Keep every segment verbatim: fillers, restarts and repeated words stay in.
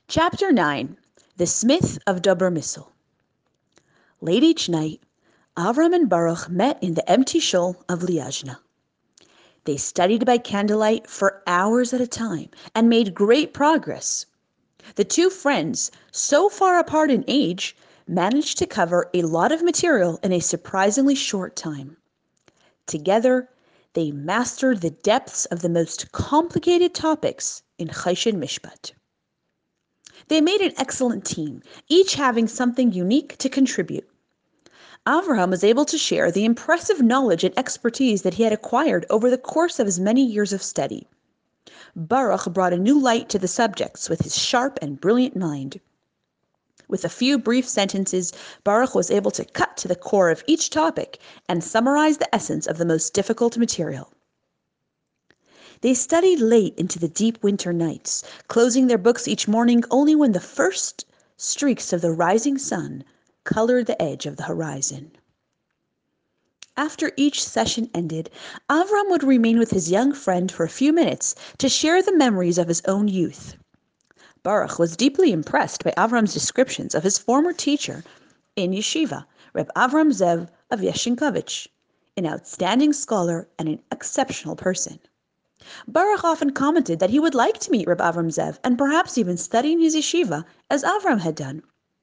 Chapter nine. The Smith of Dober Missel. Late each night, Avram and Baruch met in the empty shul of Liajna. They studied by candlelight for hours at a time and made great progress. The two friends, so far apart in age, managed to cover a lot of material in a surprisingly short time. Together, they mastered the depths of the most complicated topics in Choshen Mishpat. They made an excellent team, each having something unique to contribute. Avraham was able to share the impressive knowledge and expertise that he had acquired over the course of his many years of study. Baruch brought a new light to the subjects with his sharp and brilliant mind. With a few brief sentences, Baruch was able to cut to the core of each topic and summarize the essence of the most difficult material. They studied late into the deep winter nights, closing their books each morning only when the first streaks of the rising sun colored the edge of the horizon. After each session ended, Avram would remain with his young friend for a few minutes to share the memories of his own youth. Baruch was deeply impressed by Avram's descriptions of his former teacher in yeshiva, Reb Avram Zev of Yeshinkovich, an outstanding scholar and an exceptional person. Baruch often commented that he would like to meet Reb Avram Zev and perhaps even study in his yeshiva as Avram had done.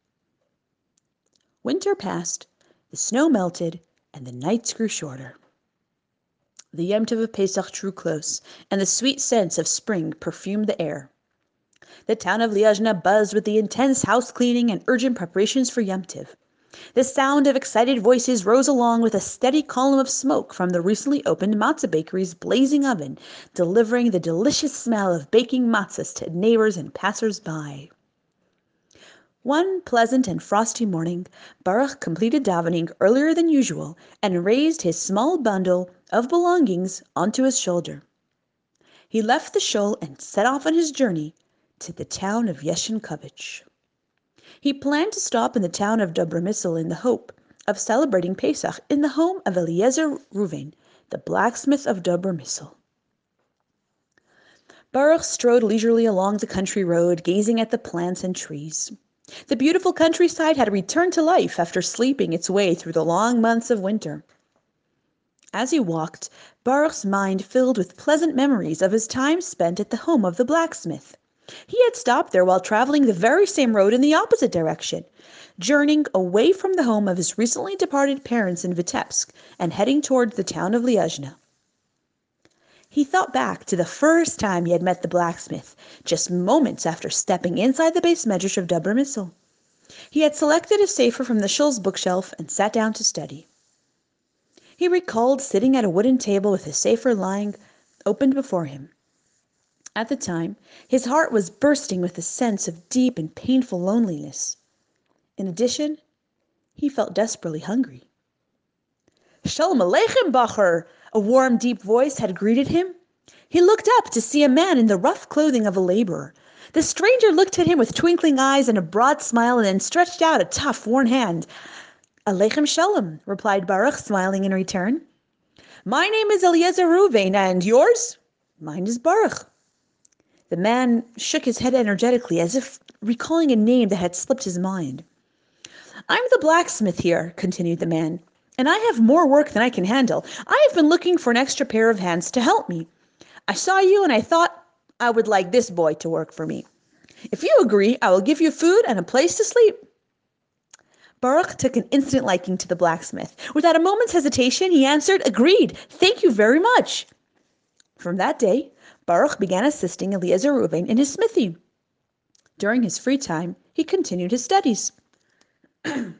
Winter passed, the snow melted, and the nights grew shorter. The Yom Tov of Pesach drew close, and the sweet scents of spring perfumed the air. The town of Liajna buzzed with the intense house cleaning and urgent preparations for Yom Tov. The sound of excited voices rose along with a steady column of smoke from the recently opened matzah bakery's blazing oven, delivering the delicious smell of baking matzahs to neighbors and passers-by. One pleasant and frosty morning, Baruch completed davening earlier than usual and raised his small bundle of belongings onto his shoulder. He left the shul and set off on his journey to the town of Yeshinkovich. He planned to stop in the town of Dober Missel in the hope of celebrating Pesach in the home of Eliezer Ruven, the blacksmith of Dober Missel. Baruch strode leisurely along the country road, gazing at the plants and trees. The beautiful countryside had returned to life after sleeping its way through the long months of winter. As he walked, Baruch's mind filled with pleasant memories of his time spent at the home of the blacksmith. He had stopped there while traveling the very same road in the opposite direction, journeying away from the home of his recently departed parents in Vitebsk and heading towards the town of Liajna. He thought back to the first time he had met the blacksmith, just moments after stepping inside the beis medrash of Dober Missel. He had selected a sefer from the shul's bookshelf and sat down to study. He recalled sitting at a wooden table with his sefer lying opened before him. At the time, his heart was bursting with a sense of deep and painful loneliness. In addition, he felt desperately hungry. "Shalom Aleichem, Bacher!" a warm, deep voice had greeted him. He looked up to see a man in the rough clothing of a laborer. The stranger looked at him with twinkling eyes and a broad smile and then stretched out a tough, worn hand. "Aleichem Shalom," replied Baruch, smiling in return. "My name is Eliezer Ruven, and yours?" "Mine is Baruch." The man shook his head energetically, as if recalling a name that had slipped his mind. "I'm the blacksmith here," continued the man, "and I have more work than I can handle. I have been looking for an extra pair of hands to help me. I saw you and I thought I would like this boy to work for me. If you agree, I will give you food and a place to sleep." Baruch took an instant liking to the blacksmith. Without a moment's hesitation, he answered, "Agreed. Thank you very much." From that day, Baruch began assisting Eliezer Ruven in his smithy. During his free time, he continued his studies. the,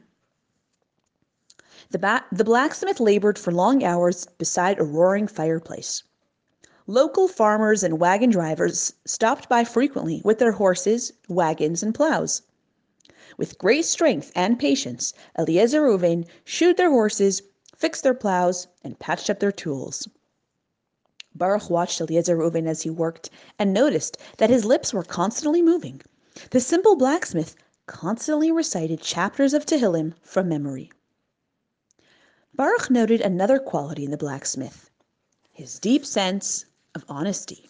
ba- the blacksmith labored for long hours beside a roaring fireplace. Local farmers and wagon drivers stopped by frequently with their horses, wagons, and plows. With great strength and patience, Eliezer Ruven shoed their horses, fixed their plows, and patched up their tools. Baruch watched Eliezer Ruven as he worked and noticed that his lips were constantly moving. The simple blacksmith constantly recited chapters of Tehillim from memory. Baruch noted another quality in the blacksmith, his deep sense of honesty.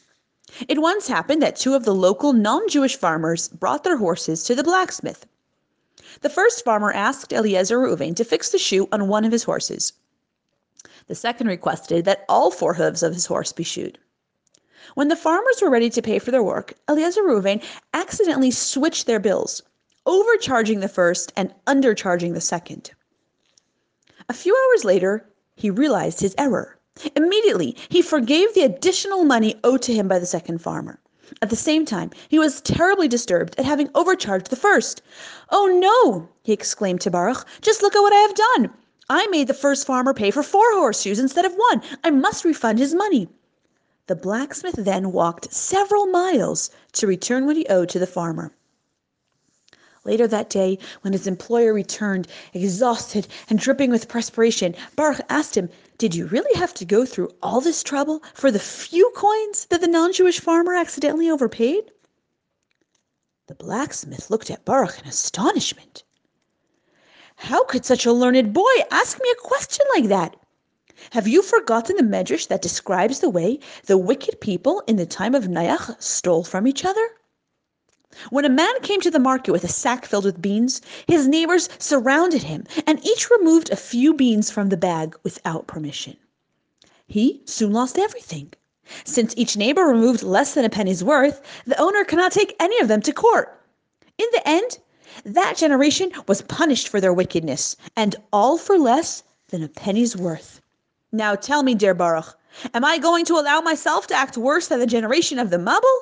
It once happened that two of the local non-Jewish farmers brought their horses to the blacksmith. The first farmer asked Eliezer Reuven to fix the shoe on one of his horses. The second requested that all four hooves of his horse be shoed. When the farmers were ready to pay for their work, Eliezer Reuven accidentally switched their bills, overcharging the first and undercharging the second. A few hours later, he realized his error. Immediately, he forgave the additional money owed to him by the second farmer. At the same time, he was terribly disturbed at having overcharged the first. "Oh no," he exclaimed to Baruch, "just look at what I have done. I made the first farmer pay for four horseshoes instead of one. I must refund his money." The blacksmith then walked several miles to return what he owed to the farmer. Later that day, when his employer returned, exhausted and dripping with perspiration, Baruch asked him, "Did you really have to go through all this trouble for the few coins that the non-Jewish farmer accidentally overpaid?" The blacksmith looked at Baruch in astonishment. "How could such a learned boy ask me a question like that? Have you forgotten the medrash that describes the way the wicked people in the time of Noach stole from each other? When a man came to the market with a sack filled with beans, his neighbors surrounded him, and each removed a few beans from the bag without permission. He soon lost everything. Since each neighbor removed less than a penny's worth, the owner cannot take any of them to court. In the end, that generation was punished for their wickedness, and all for less than a penny's worth. Now tell me, dear Baruch, am I going to allow myself to act worse than the generation of the Mabul?"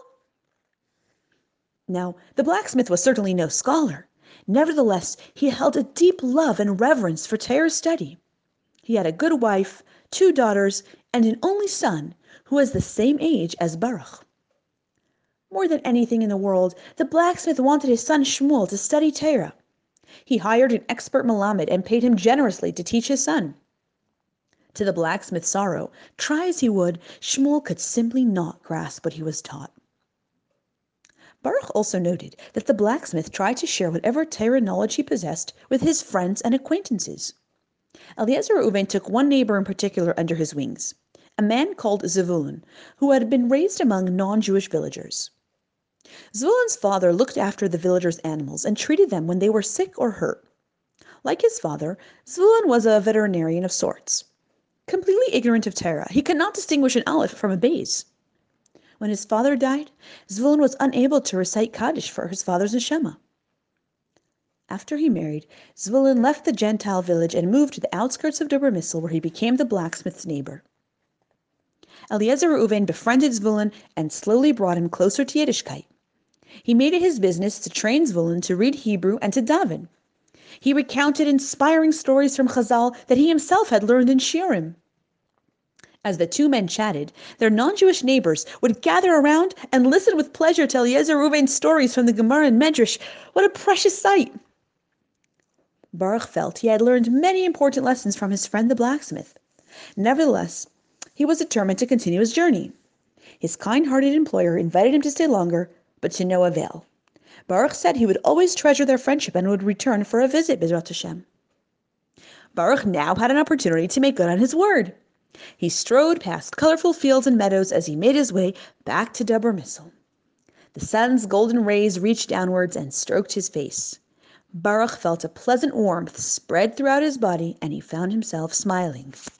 Now, the blacksmith was certainly no scholar. Nevertheless, he held a deep love and reverence for Torah's study. He had a good wife, two daughters, and an only son who was the same age as Baruch. More than anything in the world, the blacksmith wanted his son Shmuel to study Torah. He hired an expert Melamed and paid him generously to teach his son. To the blacksmith's sorrow, try as he would, Shmuel could simply not grasp what he was taught. Baruch also noted that the blacksmith tried to share whatever Torah knowledge he possessed with his friends and acquaintances. Eliezer Reuven took one neighbor in particular under his wings, a man called Zevulun, who had been raised among non-Jewish villagers. Zvulun's father looked after the villagers' animals and treated them when they were sick or hurt. Like his father, Zvulun was a veterinarian of sorts. Completely ignorant of Torah, he could not distinguish an aleph from a beis. When his father died, Zvulun was unable to recite Kaddish for his father's neshama. After he married, Zvulun left the Gentile village and moved to the outskirts of Dober Missel, where he became the blacksmith's neighbor. Eliezer Reuven befriended Zvulun and slowly brought him closer to Yiddishkeit. He made it his business to train Zvulun to read Hebrew and to daven. He recounted inspiring stories from Chazal that he himself had learned in Shiurim. As the two men chatted, their non-Jewish neighbors would gather around and listen with pleasure to Eliezer Reuven's stories from the Gemara and Medrash. What a precious sight! Baruch felt he had learned many important lessons from his friend the blacksmith. Nevertheless, he was determined to continue his journey. His kind-hearted employer invited him to stay longer, but to no avail. Baruch said he would always treasure their friendship and would return for a visit, B'ezrat Hashem. Baruch now had an opportunity to make good on his word. He strode past colorful fields and meadows as he made his way back to Dober Missel. The sun's golden rays reached downwards and stroked his face. Baruch felt a pleasant warmth spread throughout his body, and he found himself smiling.